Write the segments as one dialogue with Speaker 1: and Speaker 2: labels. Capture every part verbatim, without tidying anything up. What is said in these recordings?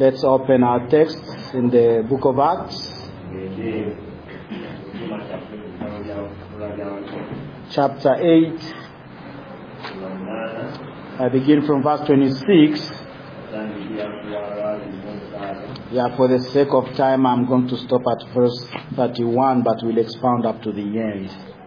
Speaker 1: Let's open our text in the book of Acts, chapter eight. I begin from verse twenty-six. Yeah, for the sake of time, I'm going to stop at verse thirty-one, but we'll expound up to the end.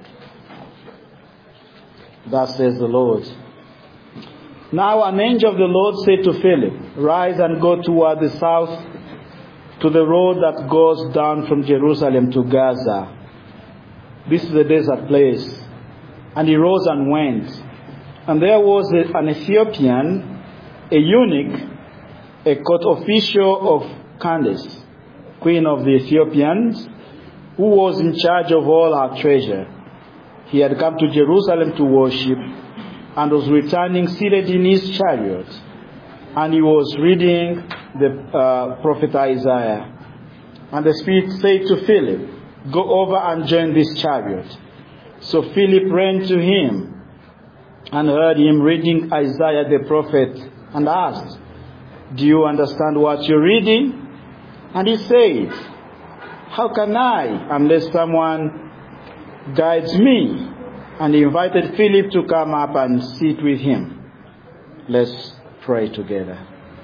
Speaker 1: Thus says the Lord. Now an angel of the Lord said to Philip, "Rise and go toward the south to the road that goes down from Jerusalem to Gaza. This is a desert place." And he rose and went. And there was a, an Ethiopian, a eunuch, a court official of Candace, queen of the Ethiopians, who was in charge of all her treasure. He had come to Jerusalem to worship, and was returning seated in his chariot. And he was reading the uh, prophet Isaiah. And the Spirit said to Philip, "Go over and join this chariot." So Philip ran to him and heard him reading Isaiah the prophet and asked, "Do you understand what you're reading?" And he said, "How can I unless someone guides me?" And he invited Philip to come up and sit with him. Let's pray together.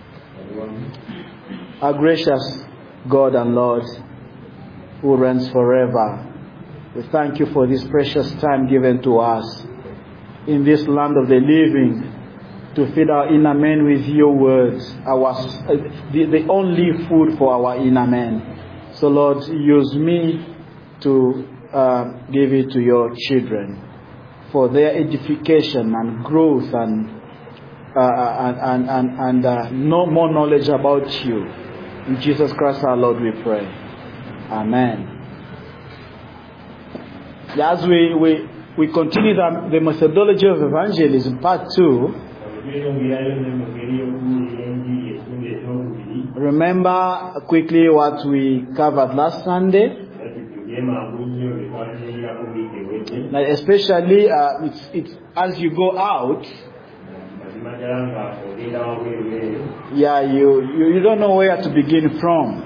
Speaker 1: Our gracious God and Lord, who reigns forever, we thank you for this precious time given to us in this land of the living to feed our inner man with your words, our the, the only food for our inner man. So Lord, use me to uh, give it to your children for their edification and growth and uh, and and and, and uh, no more knowledge about you. In Jesus Christ our Lord we pray. Amen. As we we, we continue the, the methodology of evangelism, part two. Remember quickly what we covered last Sunday. Now especially uh, it's, it's as you go out, yeah, you, you you don't know where to begin from,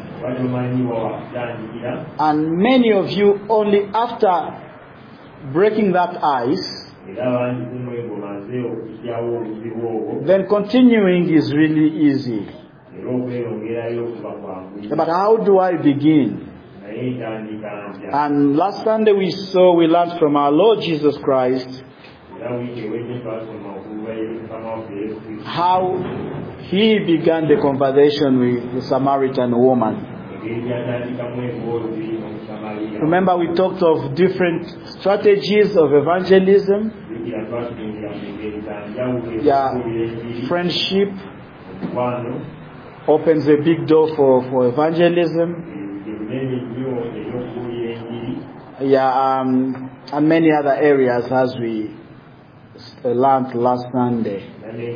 Speaker 1: and many of you only after breaking that ice, then continuing is really easy. But how do I begin? And last Sunday we saw, we learned from our Lord Jesus Christ how he began the conversation with the Samaritan woman. Remember, we talked of different strategies of evangelism. Yeah, friendship opens a big door for, for evangelism. Yeah, um, and many other areas as we learned last Sunday.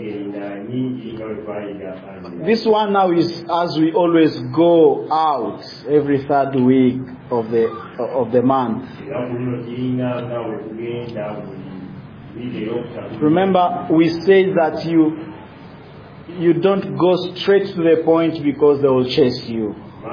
Speaker 1: This one now is as we always go out every third week of the of the month. Remember, we say that you you don't go straight to the point because they will chase you.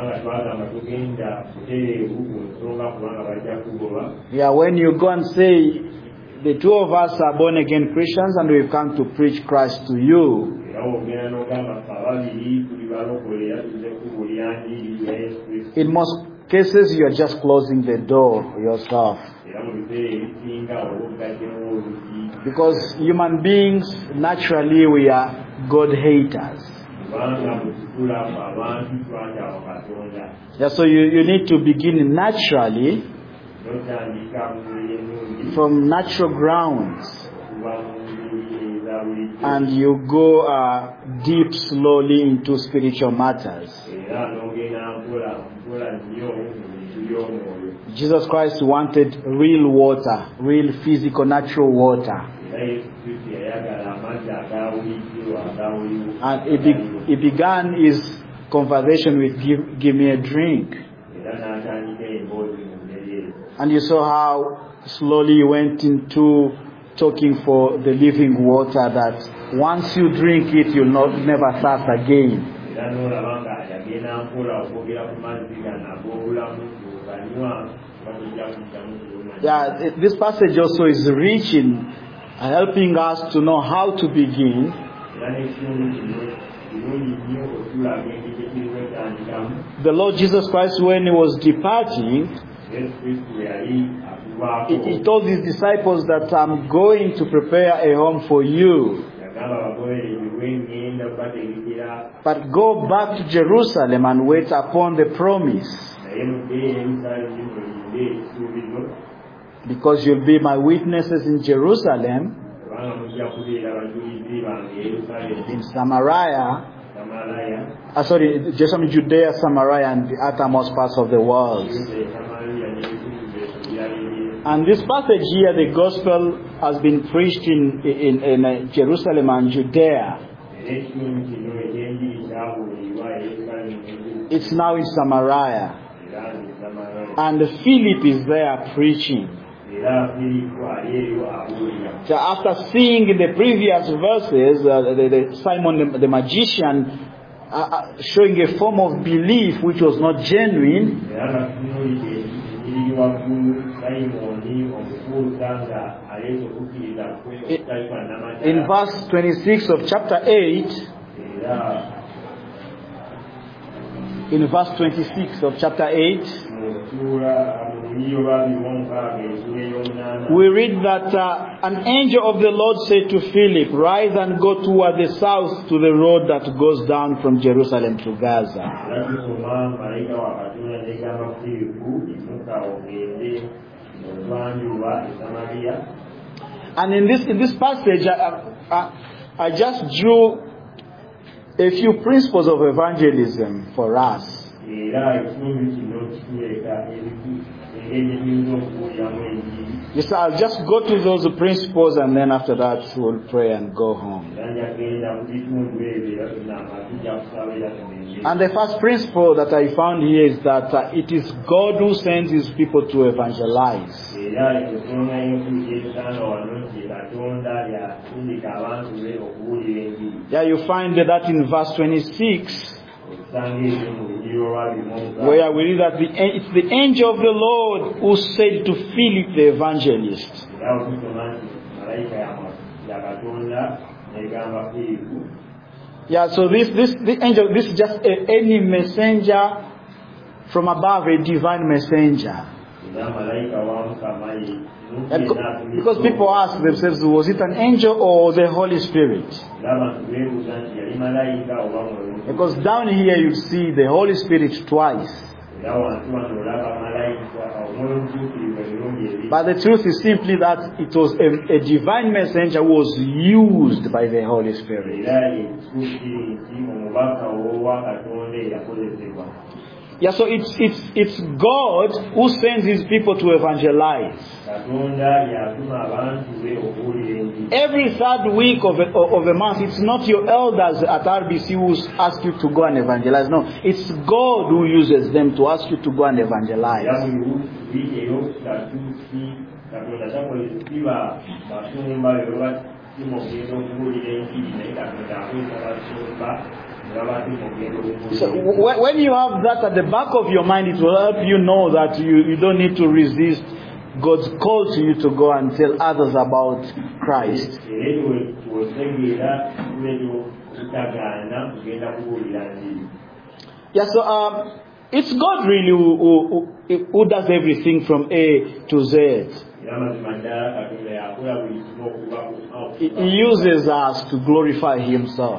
Speaker 1: Yeah, when you go and say, "The two of us are born again Christians and we've come to preach Christ to you," in most cases you are just closing the door yourself. Because human beings, naturally, we are God haters. Yeah, so you, you need to begin naturally from natural grounds, and you go uh, deep slowly into spiritual matters. Jesus Christ wanted real water, real physical, natural water. And he, be- he began his conversation with give, give me a drink. And you saw how slowly he went into talking for the living water that once you drink it, you'll not never thirst again. Yeah, it- this passage also is rich in uh, helping us to know how to begin. The Lord Jesus Christ, when he was departing, he, he told his disciples that I'm going to prepare a home for you. But go back to Jerusalem and wait upon the promise, because you'll be my witnesses in Jerusalem, in Samaria, uh, sorry, Jerusalem, Judea, Samaria, and the uttermost parts of the world. And this passage here, the gospel has been preached in in, in uh, Jerusalem and Judea. It's now in Samaria, and Philip is there preaching. So after seeing in the previous verses uh, the, the Simon the, the magician uh, uh, showing a form of belief which was not genuine, in verse twenty-six of chapter eight, in verse twenty-six of chapter eight, we read that uh, an angel of the Lord said to Philip, "Rise and go toward the south to the road that goes down from Jerusalem to Gaza." And in this in this passage, I, I, I just drew a few principles of evangelism for us. Yes, I'll just go to those principles, and then after that we'll pray and go home. And the first principle that I found here is that uh, it is God who sends his people to evangelize. Yeah, you find that in verse twenty-six, where we read that the, it's the angel of the Lord who said to Philip the evangelist. Yeah, so this this the angel, this is just a, any messenger from above, a divine messenger. And because people ask themselves, was it an angel or the Holy Spirit? Because down here you see the Holy Spirit twice. But the truth is simply that it was a, a divine messenger who was used by the Holy Spirit. Yeah, so it's it's it's God who sends his people to evangelize. Every third week of a, of a month, it's not your elders at R B C who ask you to go and evangelize. No, it's God who uses them to ask you to go and evangelize. So when you have that at the back of your mind, it will help you know that you, you don't need to resist God's call to you to go and tell others about Christ. Yeah, so um, it's God really who, who, who does everything from A to Z. He, he uses us to glorify himself.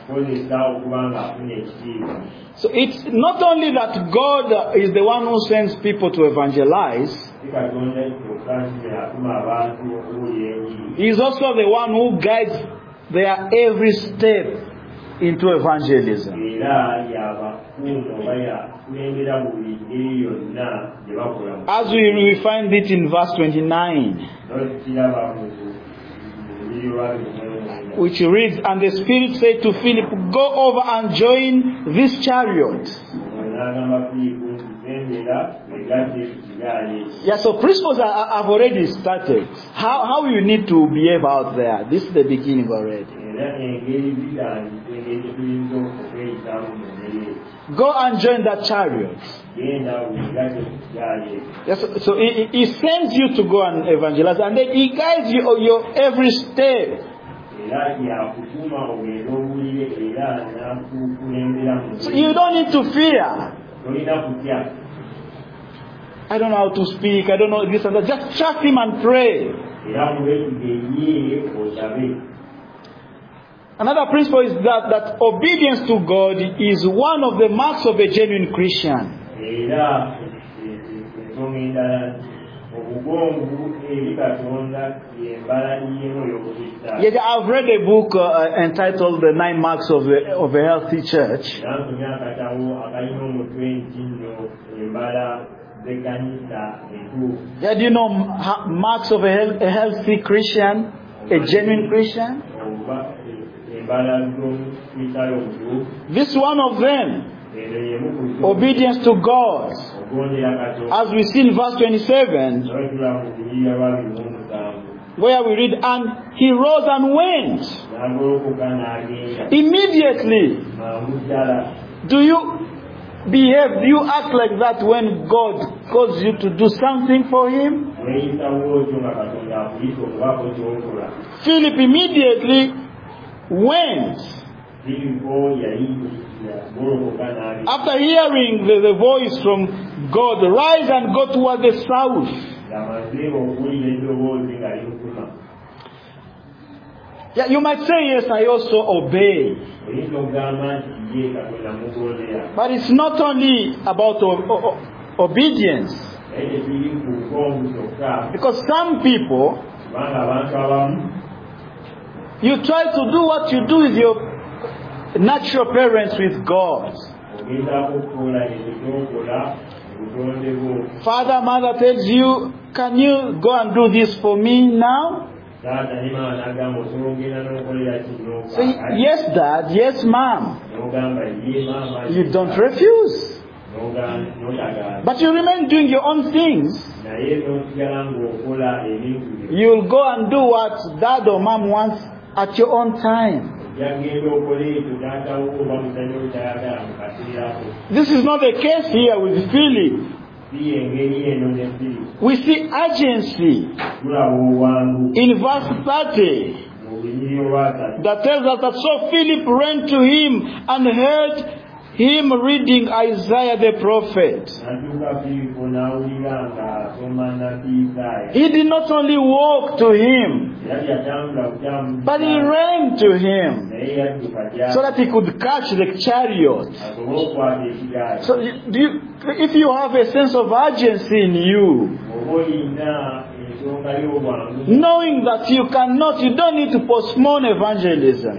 Speaker 1: So it's not only that God is the one who sends people to evangelize, he is also the one who guides their every step into evangelism. As we, we find it in verse twenty-nine, which reads, "And the Spirit said to Philip, go over and join this chariot." Yeah, so principles are, are, have already started. How how you need to behave out there. This is the beginning already. Go and join that chariot. Yes, so he, he sends you to go and evangelize, and then he guides you on your every step. So you don't need to fear. I don't know how to speak, I don't know this and that. Just trust him and pray. Another principle is that, that obedience to God is one of the marks of a genuine Christian. Yeah, I've read a book uh, entitled The Nine Marks of a, of a Healthy Church. Yeah, do you know marks of a, a healthy Christian, a genuine Christian? This one of them, obedience to God. As we see in verse twenty-seven, where we read, and he rose and went. Immediately. Do you behave, do you act like that when God calls you to do something for him? Philip immediately went. After hearing the, the voice from God, rise and go toward the south. Yeah, you might say, yes, I also obey. But it's not only about o- o- obedience. Because some people, you try to do what you do with your natural parents with God. Father, mother tells you, can you go and do this for me now? Say, yes, Dad, yes, Mom. You don't refuse. But you remain doing your own things. You'll go and do what Dad or Mom wants at your own time. This is not the case here with Philip. We see urgency in verse thirty that tells us that so Philip ran to him and heard him reading Isaiah the prophet. He did not only walk to him, but he ran to him so that he could catch the chariot. So do you, if you have a sense of urgency in you, knowing that you cannot, you don't need to postpone evangelism.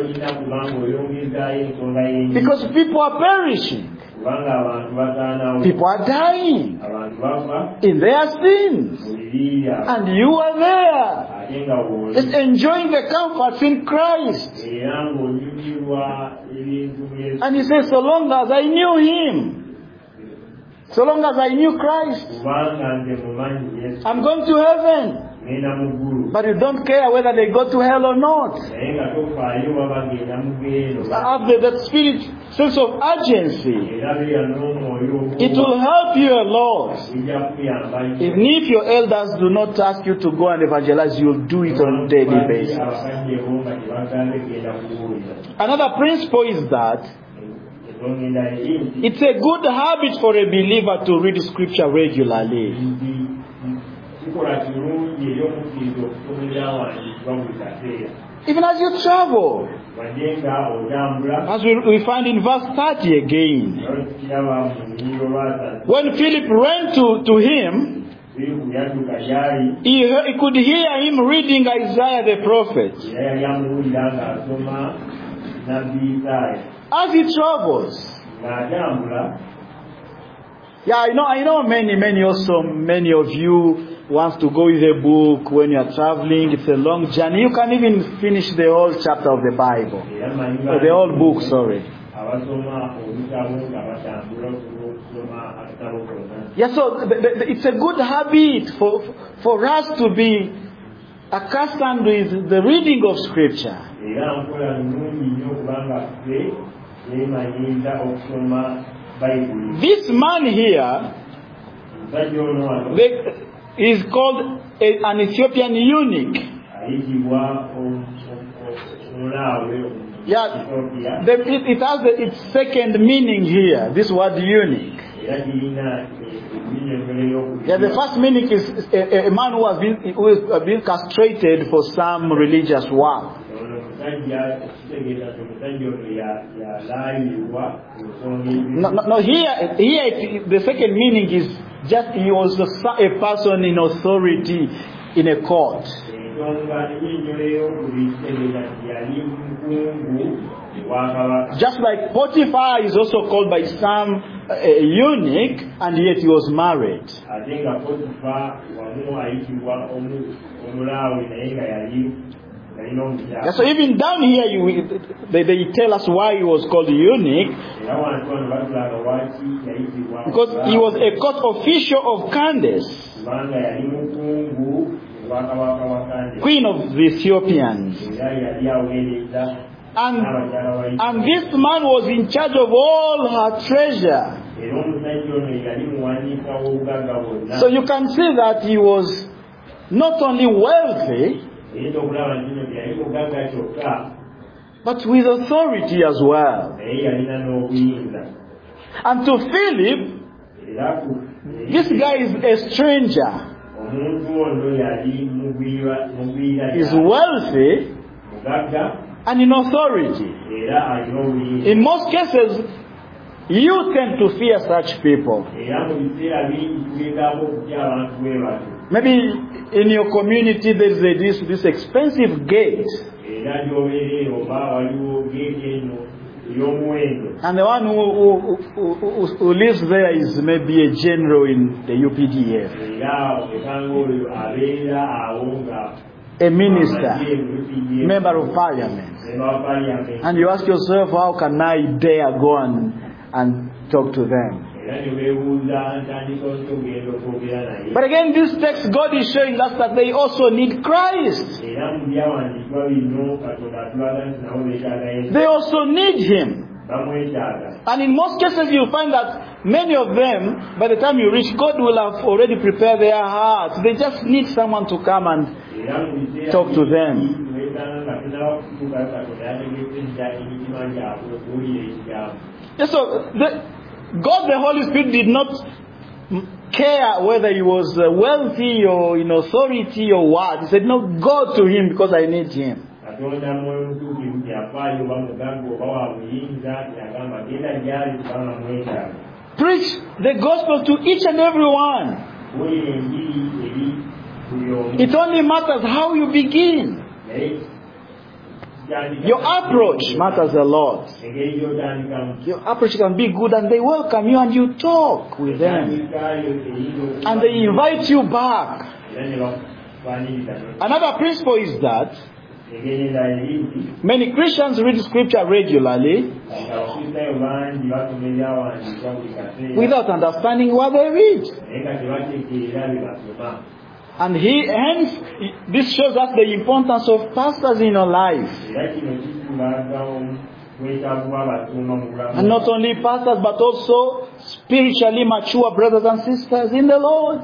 Speaker 1: Because people are perishing. People are dying in their sins. And you are there, just enjoying the comforts in Christ. And he says, so long as I knew him, so long as I knew Christ, I'm going to heaven. But you don't care whether they go to hell or not. Have the, that spirit, sense of urgency. It will help you a lot. Even if your elders do not ask you to go and evangelize, you'll do it on a daily basis. Another principle is that it's a good habit for a believer to read scripture regularly. Even as you travel. As we, we find in verse thirty again. When Philip ran to, to him, he, he could hear him reading Isaiah the prophet. As he travels. Yeah, I know, I know many, many also, many of you wants to go with a book when you are traveling. It's a long journey. You can even finish the whole chapter of the Bible. Or the whole book, sorry. Yeah, so the, the, it's a good habit for, for us to be accustomed with the reading of Scripture. This man here they, is called a, an Ethiopian eunuch. Yeah, the, it, it has the, its second meaning here. This word eunuch. Yeah, the first meaning is a, a man who has been who has been castrated for some religious work. No, no, no here, here it, the second meaning is just he was a, a person in authority in a court. Just like Potiphar is also called by some uh, a eunuch, and yet he was married. Yeah, so even down here, you, they, they tell us why he was called eunuch. Because he was a court official of Candace, queen of the Ethiopians. And, and this man was in charge of all her treasure. So you can see that he was not only wealthy, but with authority as well. And to Philip, this guy is a stranger. He's wealthy and in authority. In most cases, you tend to fear such people. Maybe in your community there is a, this, this expensive gate. And the one who, who, who, who lives there is maybe a general in the U P D F. A minister, member of parliament. And you ask yourself, how can I dare go and, and talk to them? But again, this text, God is showing us that they also need Christ. They also need Him. And in most cases you find that many of them, by the time you reach, God will have already prepared their hearts. They just need someone to come and talk to them. Yeah, so the, God the Holy Spirit did not care whether he was wealthy or in authority or what. He said, no, go to him because I need him. Preach the gospel to each and every one. It only matters how you begin. Your approach matters a lot. Your approach can be good and they welcome you and you talk with them. And they invite you back. Another principle is that many Christians read scripture regularly without understanding what they read. And he, hence, this shows us the importance of pastors in your life. And not only pastors, but also spiritually mature brothers and sisters in the Lord.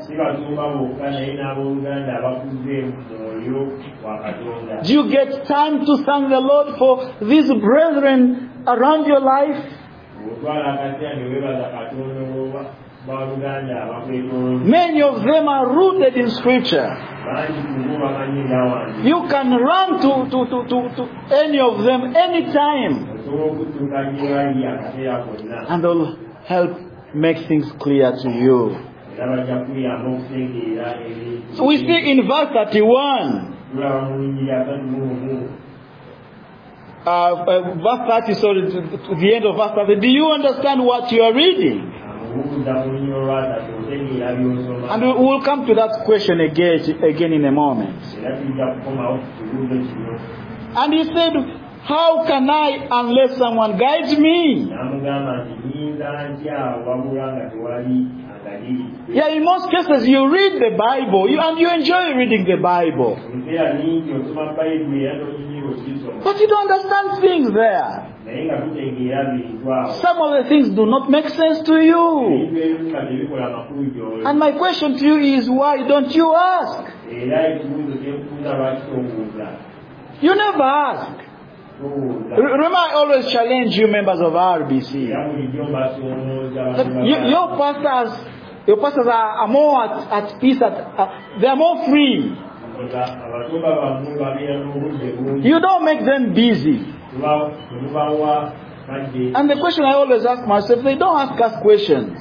Speaker 1: Do you get time to thank the Lord for these brethren around your life? Many of them are rooted in Scripture. You can run to, to, to, to, to any of them anytime. And they'll help make things clear to you. So we see in verse thirty-one. Uh, uh, verse thirty, sorry, to, to the end of verse thirty. Do you understand what you are reading? And we will come to that question again, again in a moment. And he said, how can I unless someone guides me? Yeah, in most cases you read the Bible you, and you enjoy reading the Bible. But you don't understand things there. Some of the things do not make sense to you. And my question to you is, why don't you ask? You never ask. Remember, I always challenge you members of R B C. That you, your pastors, your pastors are, are more at, at peace. At, uh, they are more free. You don't make them busy. And the question I always ask myself, they don't ask us questions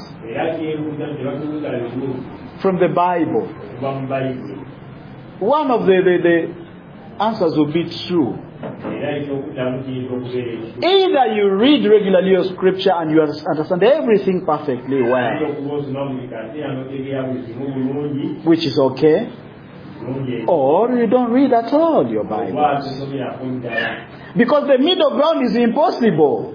Speaker 1: from the Bible. One of the, the, the answers will be true. Either you read regularly your scripture and you understand everything perfectly well, which is okay, or you don't read at all your Bible. Because the middle ground is impossible.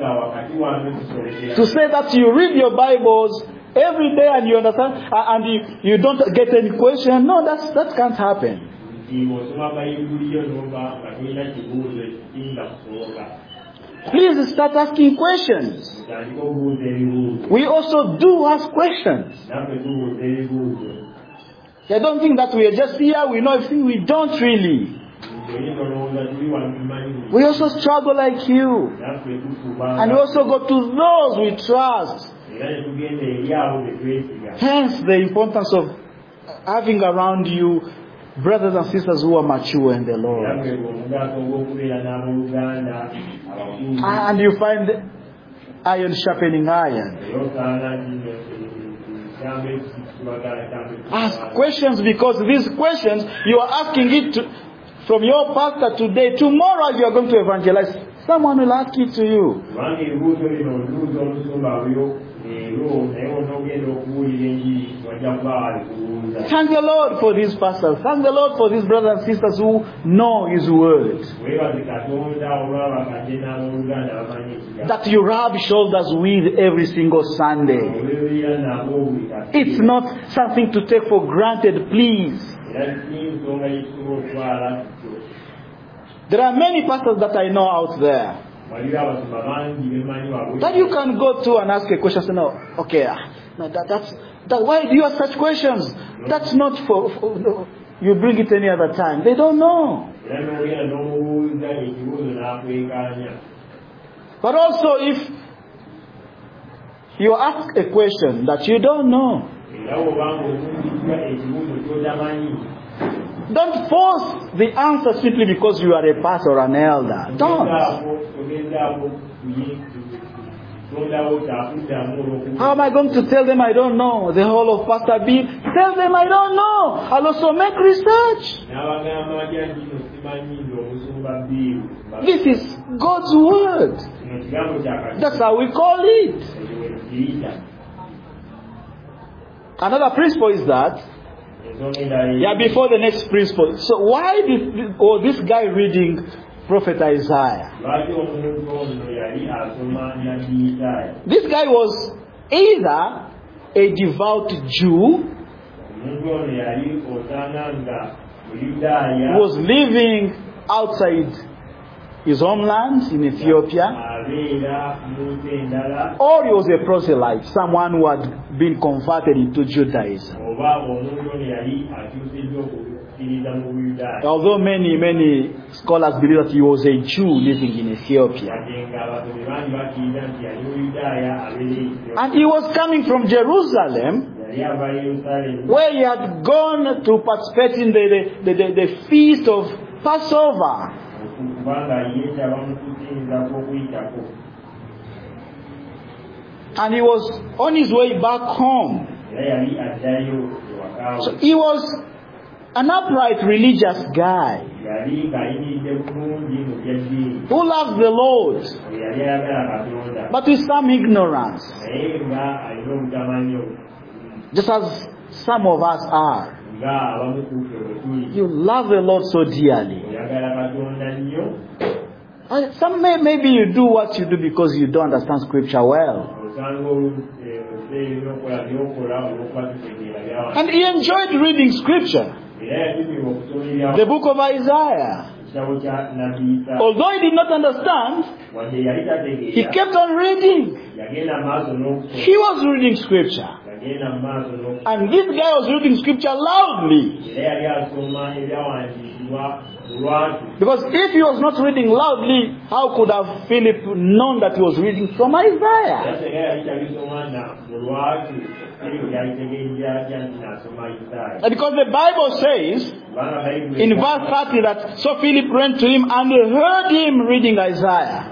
Speaker 1: To say that you read your Bibles every day and you understand and you, you don't get any question, no, that's, that can't happen. Please start asking questions. We also do ask questions. I don't think that we are just here, we know everything. We don't really. We also struggle like you. And we also go to those we trust. Hence the importance of having around you brothers and sisters who are mature in the Lord. And you find iron sharpening iron. Ask questions, because these questions you are asking it to, from your pastor today. Tomorrow you are going to evangelize. Someone will ask it to you. Thank the Lord for these pastors. Thank the Lord for these brothers and sisters who know His word. That you rub shoulders with every single Sunday. It's not something to take for granted, please. There are many pastors that I know out there that you can go to and ask a question. Say, no, okay, no, that, that's that. Why do you ask such questions? That's not for, for no, you bring it any other time. They don't know. But also, if you ask a question that you don't know, don't force the answer simply because you are a pastor or an elder. Don't. How am I going to tell them I don't know the whole of Pastor B? Tell them I don't know. I'll also make research. This is God's word. That's how we call it. Another principle is that, yeah, before the next principle. So why did oh, this guy reading Prophet Isaiah? This guy was either a devout Jew who was living outside his homeland in Ethiopia, or he was a proselyte, someone who had been converted into Judaism. Although many, many scholars believe that he was a Jew living in Ethiopia. And he was coming from Jerusalem, where he had gone to participate in the, the, the, the feast of Passover. And he was on his way back home. So he was an upright religious guy who loved the Lord, but with some ignorance, just as some of us are. You love the Lord so dearly. Some may, maybe you do what you do because you don't understand Scripture well. And he enjoyed reading Scripture. The book of Isaiah. Although he did not understand, he kept on reading. He was reading scripture. And this guy was reading scripture loudly. Because if he was not reading loudly, how could have Philip known that he was reading from Isaiah? And because the Bible says in verse thirty that so Philip ran to him and heard him reading Isaiah.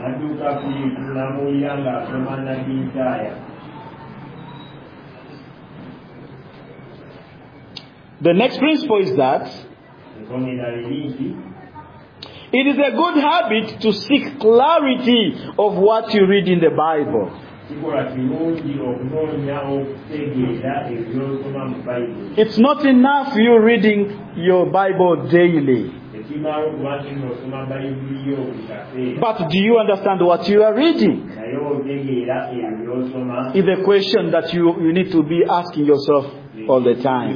Speaker 1: The next principle is that it is a good habit to seek clarity of what you read in the Bible. It's not enough you reading your Bible daily. But do you understand what you are reading? Is a question that you, you need to be asking yourself all the time.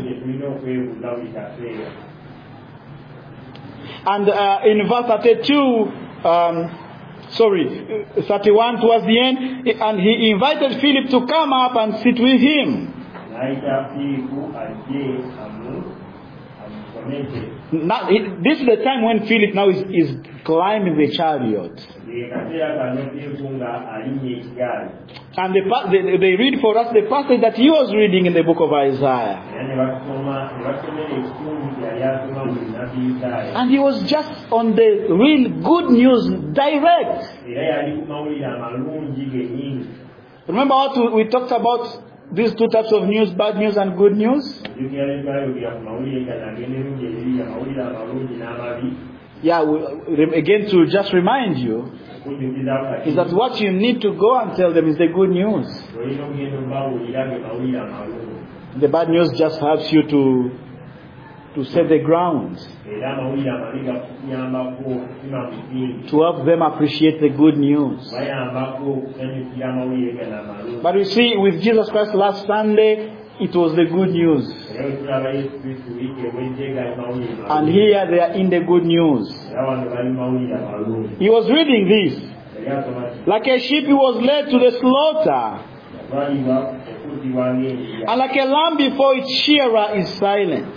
Speaker 1: And uh, in verse thirty-two, um, sorry, thirty-one towards the end, and he invited Philip to come up and sit with him. Now, this is the time when Philip now is, is climbing the chariot. And they, they, they read for us the passage that he was reading in the book of Isaiah. And he was just on the real good news direct. Remember what we talked about? These two types of news, bad news and good news. Yeah, again to just remind you, is that what you need to go and tell them is the good news. The bad news just helps you to to set the ground, to help them appreciate the good news. But you see, with Jesus Christ last Sunday, it was the good news. And here they are in the good news. He was reading this. Like a sheep he was led to the slaughter. And like a lamb before its shearer is silent,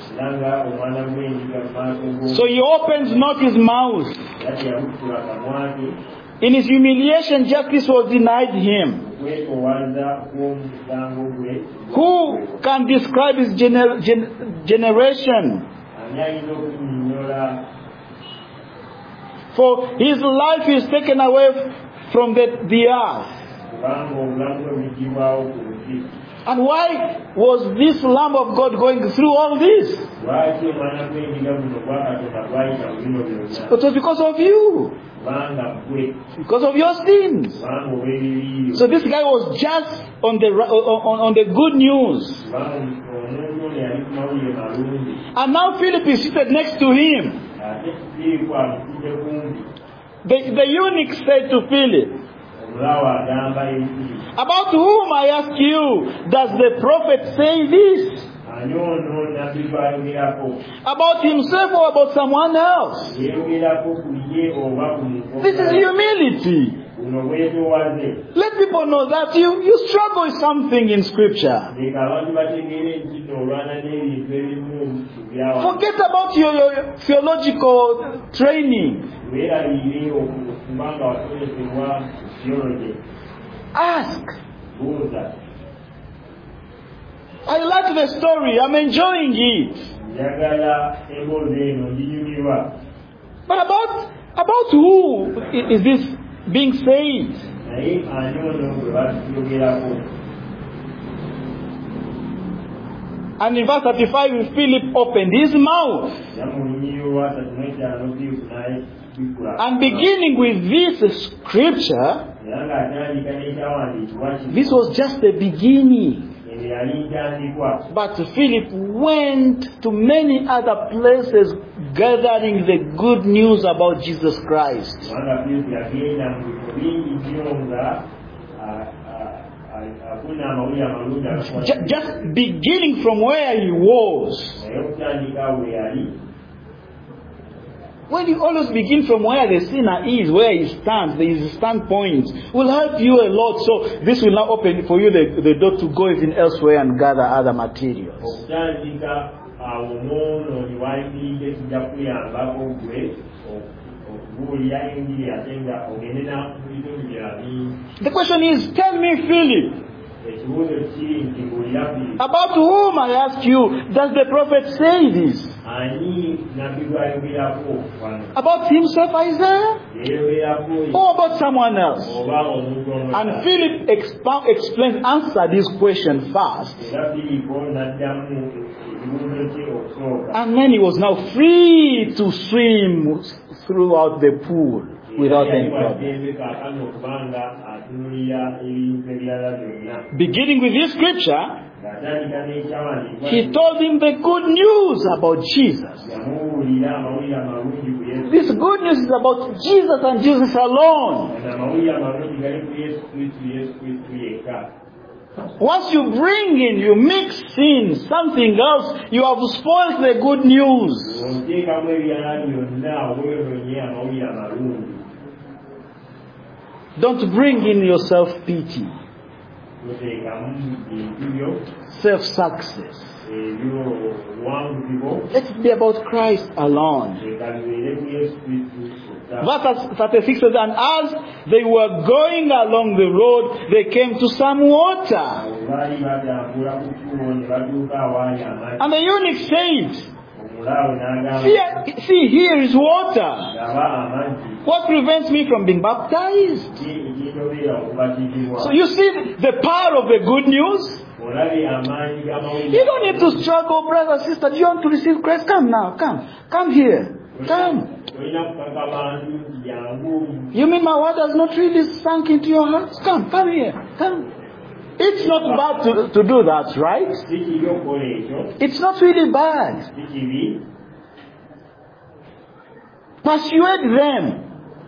Speaker 1: so he opens not his mouth. In his humiliation, justice was denied him. Who can describe his gener- gen- generation? For his life is taken away from the, the earth. And why was this Lamb of God going through all this? It was because of you. Because of your sins. So this guy was just on the on, on the good news. And now Philip is seated next to him. The, the eunuch said to Philip, about whom, I ask you, does the prophet say this? About himself or about someone else? This is humility. Let people know that you, you struggle with something in scripture. Forget about your, your theological training. Ask. I like the story. I'm enjoying it. But about about who is this being said? And in verse thirty-five, Philip opened his mouth. And beginning with this scripture, this was just the beginning. But Philip went to many other places gathering the good news about Jesus Christ. Just beginning from where he was. when you always begin from where the sinner is, where he stands, there is a standpoint, will help you a lot. So this will now open for you the, the door to go even elsewhere and gather other materials. The question is, tell me, Philip, about whom, I ask you, does the prophet say this? About himself, Isaiah? Or about someone else? And Philip expound, explains, answer this question first. And then he was now free to swim throughout the pool without any problem. Beginning with this scripture, he told him the good news about Jesus. This good news is about Jesus and Jesus alone. Once you bring in, you mix in something else, you have spoiled the good news. Don't bring in your self-pity, self-success. Let it be about Christ alone. Verse thirty-six says, and as they were going along the road, they came to some water. And the eunuch said, See, see, here is water. What prevents me from being baptized? So you see the power of the good news? You don't need to struggle, brother, sister. Do you want to receive Christ? Come now, come. Come here. Come. You mean my word has not really sunk into your hearts? Come, come here. Come. It's not bad to, to do that, right? It's not really bad. Persuade them.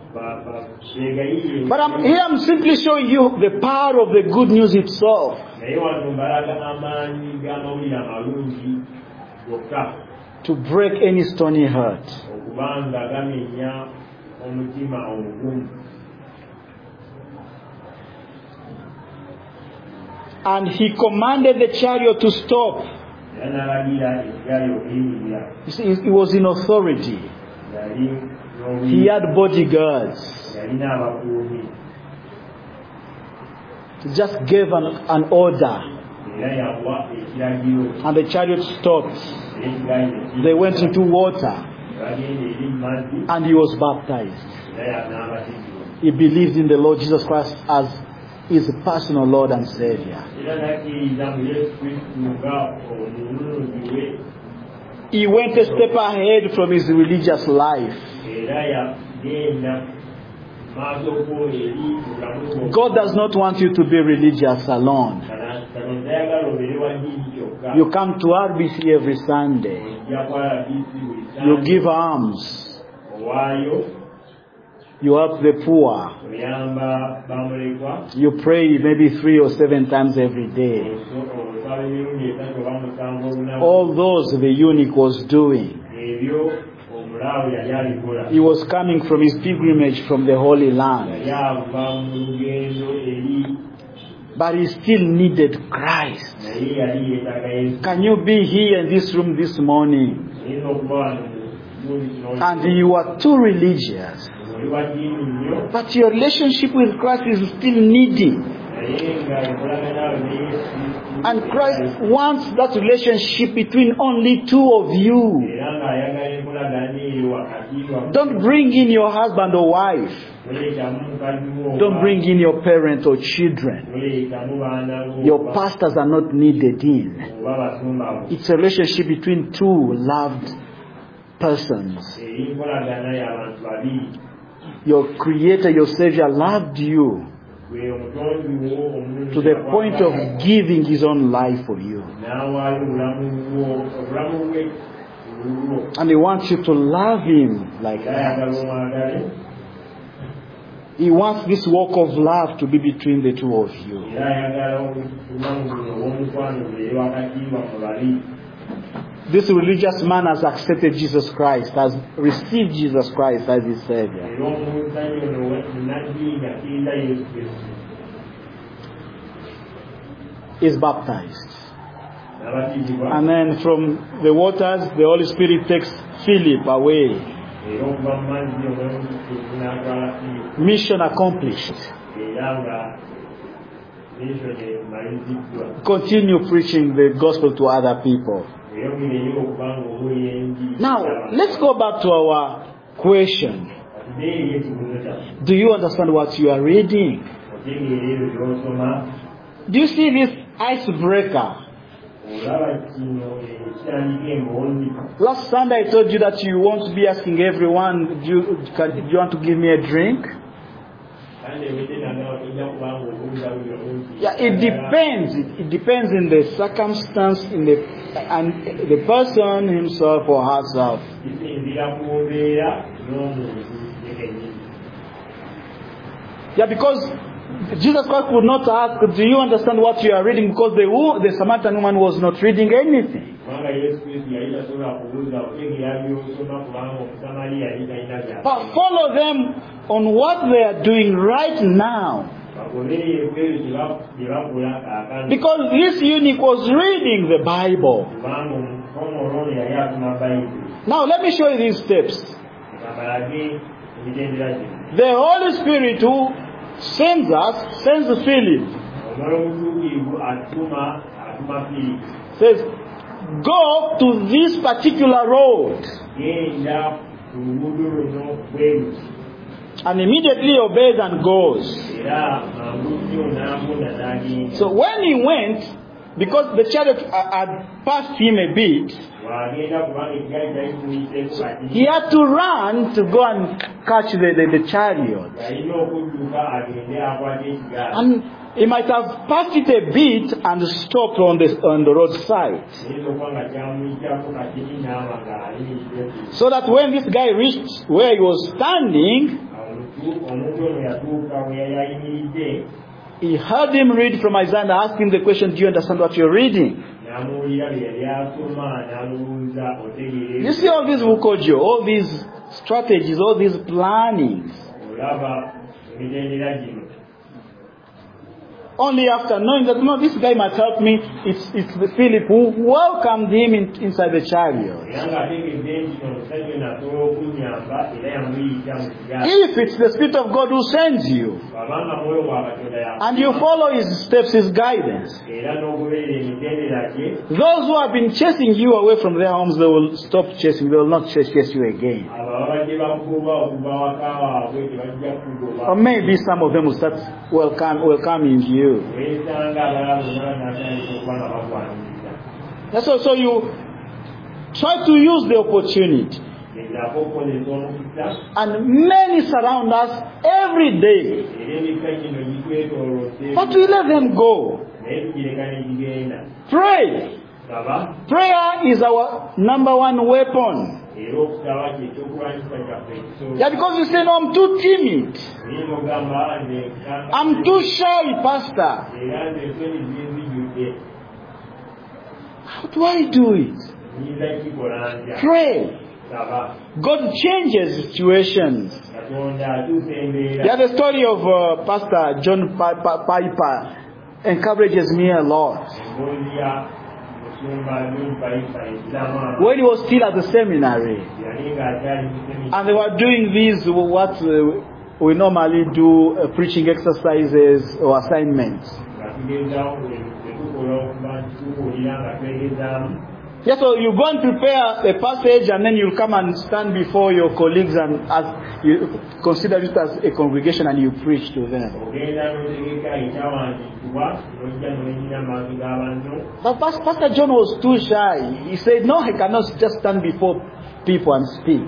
Speaker 1: But I'm, here I'm simply showing you the power of the good news itself. To break any stony heart. And he commanded the chariot to stop. You see, it was in authority. He had bodyguards. He just gave an, an order. And the chariot stopped. They went into water. And he was baptized. He believed in the Lord Jesus Christ as his personal Lord and Savior. He went a step ahead from his religious life. God does not want you to be religious alone. You come to R B C every Sunday. You give alms. You help the poor. You pray maybe three or seven times every day. All those the eunuch was doing. He was coming from his pilgrimage from the Holy Land. But he still needed Christ. Can you be here in this room this morning? And you are too religious. But your relationship with Christ is still needy. And Christ wants that relationship between only two of you. Don't bring in your husband or wife. Don't bring in your parent or children. Your pastors are not needed in. It's a relationship between two loved persons. Your Creator, your Savior loved you to the point of giving His own life for you. And He wants you to love Him like that. He wants this walk of love to be between the two of you. this religious man has accepted Jesus Christ, has received Jesus Christ as his Savior. Is baptized. And then from the waters, the Holy Spirit takes Philip away. Mission accomplished. Continue preaching the gospel to other people. Now, let's go back to our question. Do you understand what you are reading? Do you see this icebreaker? Last Sunday I told you that you won't be asking everyone, do you, can, do you want to give me a drink? Yeah, it depends. It, it depends in the circumstance, in the and the person himself or herself. Yeah, because Jesus Christ would not ask, do you understand what you are reading? Because the, the Samaritan woman was not reading anything. But follow them on what they are doing right now. Because this eunuch was reading the Bible. Now let me show you these steps. The Holy Spirit who sends us, sends Philip. Says, go to this particular road. And immediately obeys and goes. So when he went, because the chariot had passed him a bit, he had to run to go and catch the, the, the chariot. And he might have passed it a bit and stopped on the, on the roadside. So that when this guy reached where he was standing, he heard him read from Isaiah and asked him the question, do you understand what you're reading? You see all these wukojo, all these strategies, all these plannings. Only after knowing that, no, this guy might help me, it's it's the Philip who welcomed him in, inside the chariot. If it's the Spirit of God who sends you, and you follow his steps, his guidance, those who have been chasing you away from their homes, they will stop chasing, they will not chase, chase you again. Or maybe some of them will start welcome, welcoming you. That's so, so you try to use the opportunity. And many surround us every day. But we let them go. Pray. Prayer is our number one weapon. Yeah, because you say, no, I'm too timid. I'm too shy, Pastor. How do I do it? Pray. God changes situations. Yeah, the story of uh, Pastor John Piper encourages me a lot. When he was still at the seminary, and they were doing these, what uh, we normally do, uh, preaching exercises or assignments. Yeah, so you go and prepare a passage, and then you come and stand before your colleagues and as you consider it as a congregation, and you preach to them. But Pastor John was too shy. He said, no, I cannot just stand before people and speak.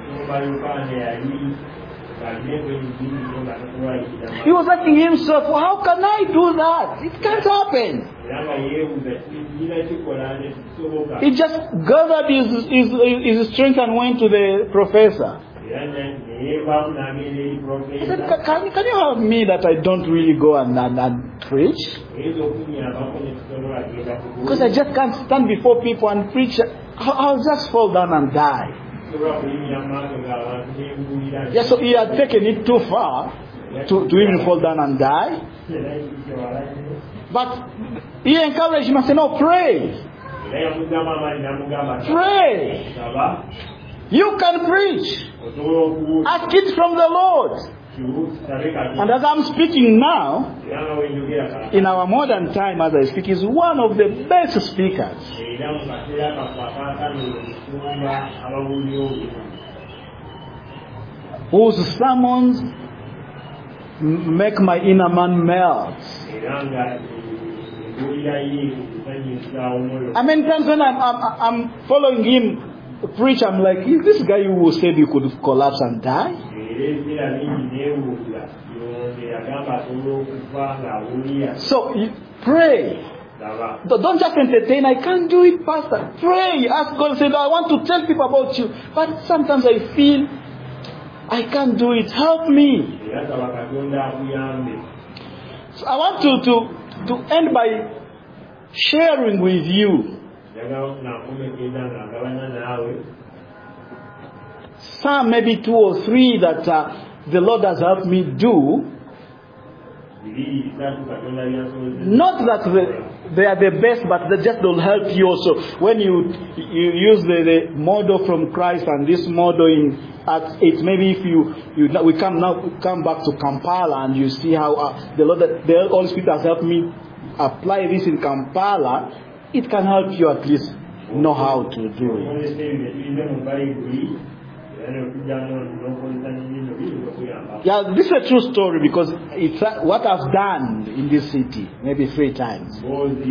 Speaker 1: He was asking himself, well, how can I do that? It can't happen. He just gathered his, his, his strength and went to the professor. I said, "Ca- can, can you help me that I don't really go and, and, and preach? Because I just can't stand before people and preach. I'll, I'll just fall down and die." Yeah, so he had taken it too far to, to even fall down and die. But he encouraged him and said, "No, pray. Pray. You can preach. Ask it from the Lord." And as I'm speaking now, in our modern time, as I speak, is one of the best speakers. Whose sermons m- make my inner man melt. I mean, times when I'm, I'm, I'm following him preach, I'm like, is this guy who said you could collapse and die? So you pray. Don't just entertain. I can't do it, Pastor. Pray. Ask God. Say, I want to tell people about you, but sometimes I feel I can't do it. Help me. So I want to to to end by sharing with you some, maybe two or three that uh, the Lord has helped me do. Not that the, they are the best, but they just will help you also. When you you use the, the model from Christ and this model in Acts eight, maybe if you, you we come now come back to Kampala and you see how uh, the Lord, the Holy Spirit has helped me apply this in Kampala, it can help you at least know how to do it. Yeah, this is a true story because it's uh, what I've done in this city, maybe three times.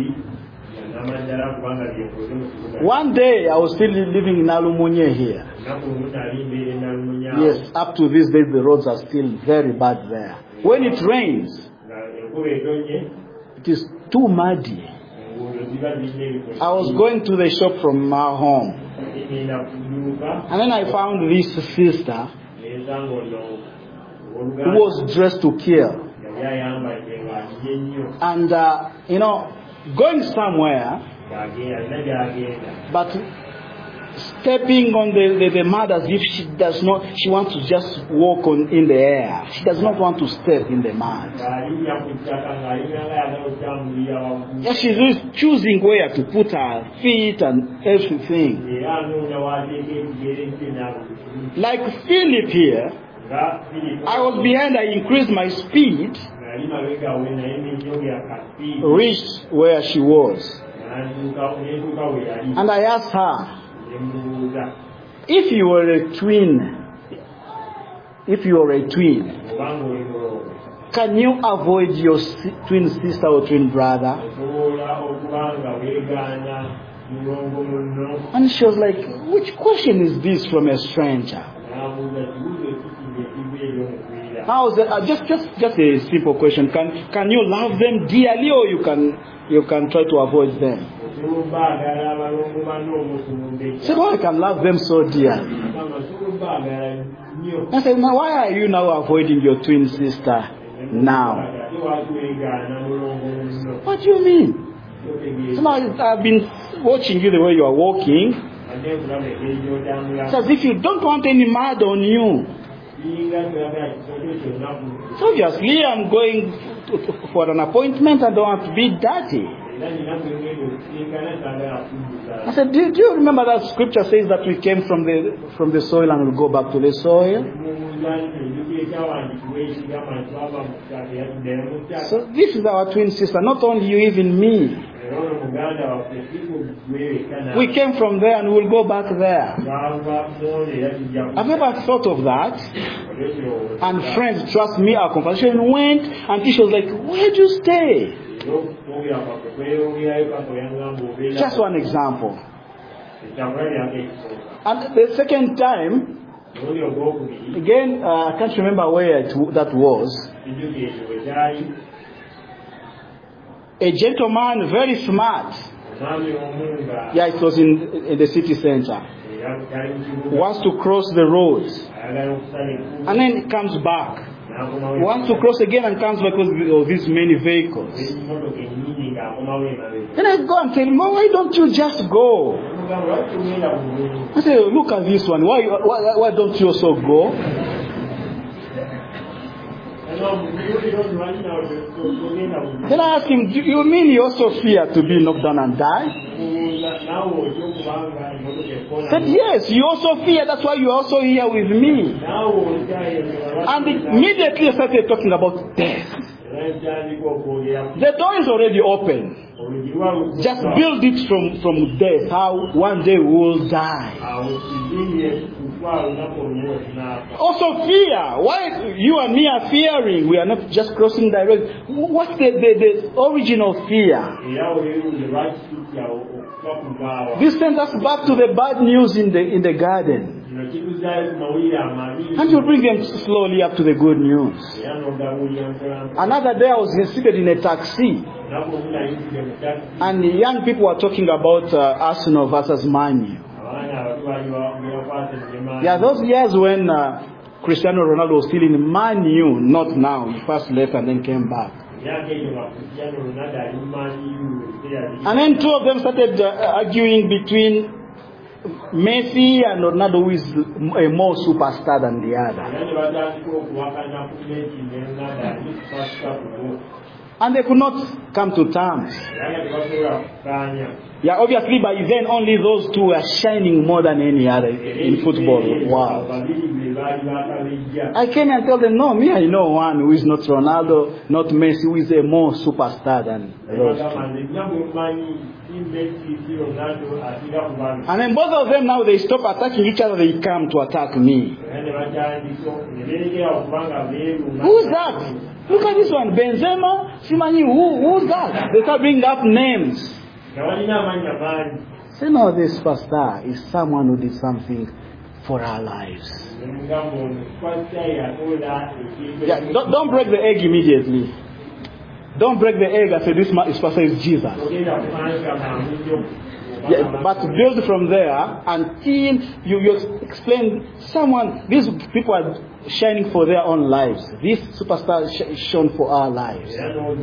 Speaker 1: One day I was still living in Alumunye here. Yes, up to this day the roads are still very bad there. When it rains, it is too muddy. I was going to the shop from my home, and then I found this sister who was dressed to kill. And, uh, you know, going somewhere, but stepping on the, the, the mud as if she does not, she wants to just walk on in the air. She does not want to step in the mud. Yeah, she's just choosing where to put her feet and everything. Like Philip here, I was behind, I increased my speed, reached where she was. And I asked her, if you were a twin, if you were a twin, can you avoid your si- twin sister or twin brother? And she was like, which question is this from a stranger? How is it? Uh, just, just, just a simple question. Can, can you love them dearly, or you can, you can try to avoid them? So I can love them so dearly. I said, now why are you now avoiding your twin sister now? What do you mean? So now I've been watching you the way you are walking. It's as if you don't want any mud on you. So obviously I'm going to, to, for an appointment. I don't want to be dirty. I said, do, do you remember that scripture says that we came from the from the soil and we'll go back to the soil? So this is our twin sister, not only you, even me. We came from there and we'll go back there. I've never thought of that. And friends, trust me, our conversation went until she was like, where do you stay? Just one example. And the second time, again, uh, I can't remember where it, that was. A gentleman, very smart. Yeah, it was in, in the city center. wants to cross the road, and then it comes back. He wants to cross again and comes back because of these many vehicles. Then I go and tell him, oh, why don't you just go? I say, look at this one. Why, why, why don't you also go? Then I ask him, do you mean you also fear to be knocked down and die? He said, yes, you also fear, that's why you're also here with me. And immediately I started talking about death. The door is already open. Just build it from, from death, how one day we will die. Also fear. Why you and me are fearing? We are not just crossing direct. What's the, the, the origin of fear? This sends us back to the bad news in the in the garden. And you bring them slowly up to the good news. Another day I was seated in a taxi, and young people were talking about uh, Arsenal versus Man U. Yeah, those years when uh, Cristiano Ronaldo was still in Man U, not now. He first left and then came back. And then two of them started uh, arguing between Messi and Ronaldo, who is a more superstar than the other. And they could not come to terms. Yeah, obviously by then only those two were shining more than any other in football. Wow. I came and told them, no, me I know one who is not Ronaldo, not Messi, who is a more superstar than those two. And then both of them now, they stop attacking each other, they come to attack me. Who's that? Look at this one, Benzema, Simani, who, who's that? They start bringing up names. Say, no, this superstar is someone who did something for our lives. Yeah, don't, don't break the egg immediately. Don't break the egg and say this person is Jesus. Yeah, but build from there until you, you explain someone, these people are shining for their own lives. This superstar is shown for our lives.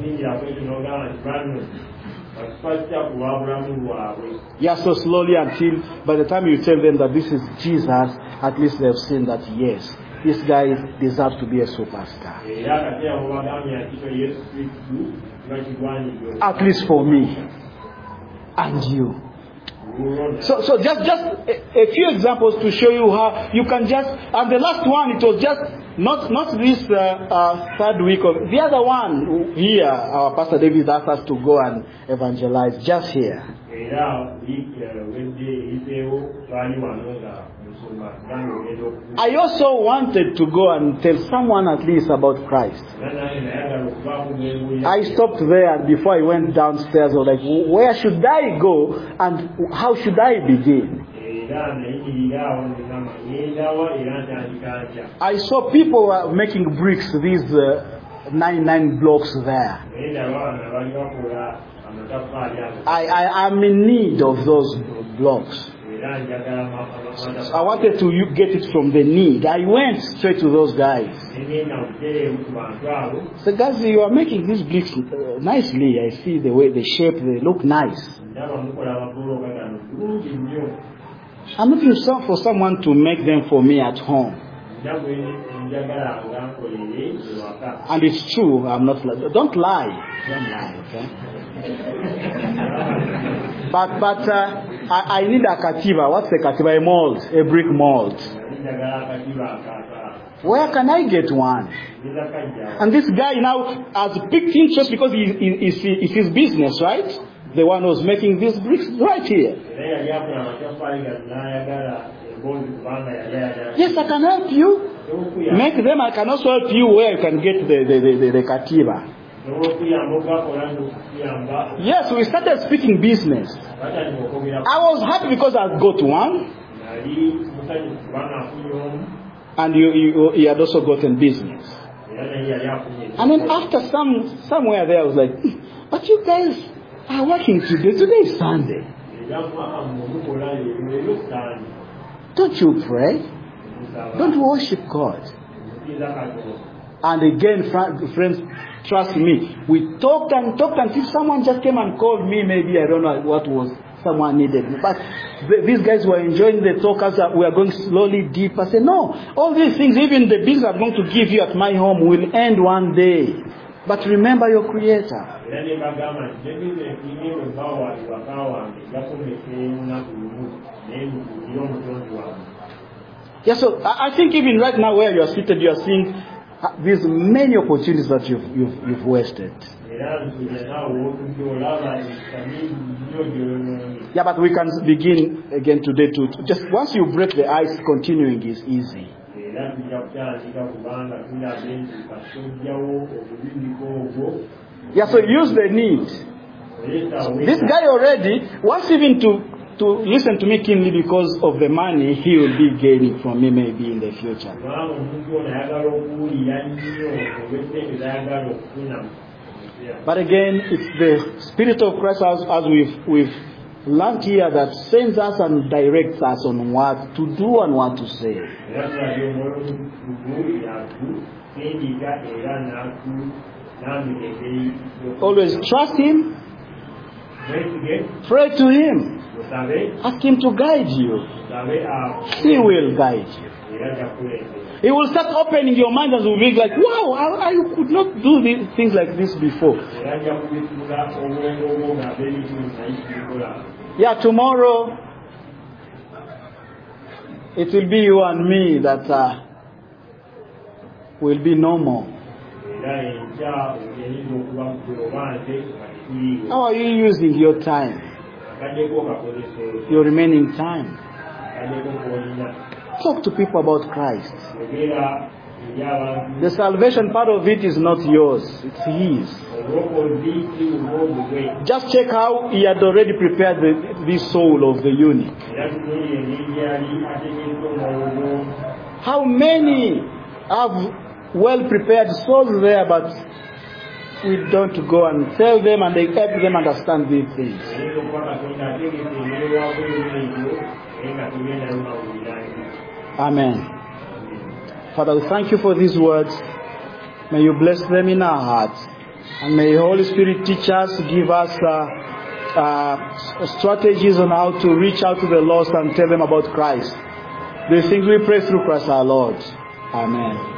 Speaker 1: Yeah, so slowly until by the time you tell them that this is Jesus, at least they've seen that yes, this guy deserves to be a superstar. At least for me and you. So, so just just a, a few examples to show you how you can just. And the last one, it was just not not this uh, uh, third week of the other one here. Our Pastor David asked us to go and evangelize just here. I also wanted to go and tell someone at least about Christ. I stopped there, and before I went downstairs, I was like, where should I go and how should I begin? I saw people were making bricks, these uh, nine nine blocks there. I, I am in need of those blocks. I wanted to get it from the need. I went straight to those guys. So guys, you are making these bricks uh, nicely. I see the way, the shape, they look nice. I'm looking for someone to make them for me at home. And it's true, I'm not like, don't lie. Don't lie, okay? but but uh, I, I need a kativa. What's a kativa? A mold, a brick mold. Where can I get one? And this guy now has picked interest because he, he, he, it's his business, right? The one who's making these bricks right here. Yes, I can help you. Make them. I can also help you where you can get the the the, the, the kativa. Yes, we started speaking business. I was happy because I got one. And you, you, you had also gotten business. And then after some somewhere there, I was like, but you guys are working today. Today is Sunday. Don't you pray? Don't worship God? And again, friends, trust me, we talked and talked until someone just came and called me. Maybe, I don't know what was someone needed. But these guys were enjoying the talk as we are going slowly deep. I said, no, all these things, even the business I'm going to give you at my home will end one day. But remember your Creator. Yeah, so I think even right now where you are seated, you are seeing uh, these many opportunities that you've, you've, you've wasted. Yeah, but we can begin again today to, to just once you break the ice, continuing is easy. Yeah, so use the need. So this guy already wants even to to listen to me keenly because of the money he will be gaining from me maybe in the future. But again, it's the Spirit of Christ as, as we've, we've learned here that sends us and directs us on what to do and what to say. Always trust Him. Pray to Him. Ask Him to guide you. He will guide you. He will start opening your mind and will be like, wow, I, I could not do these things like this before. Yeah, tomorrow it will be you and me that uh, will be normal. How are you using your time? Your remaining time? Talk to people about Christ. The salvation part of it is not yours, it's His. Just check how He had already prepared the, the soul of the eunuch. How many have well prepared souls there, but we don't go and tell them and they help them understand these things. Amen. Father, we thank you for these words. May you bless them in our hearts. And may the Holy Spirit teach us, give us uh, uh, strategies on how to reach out to the lost and tell them about Christ. These things we pray through Christ our Lord. Amen.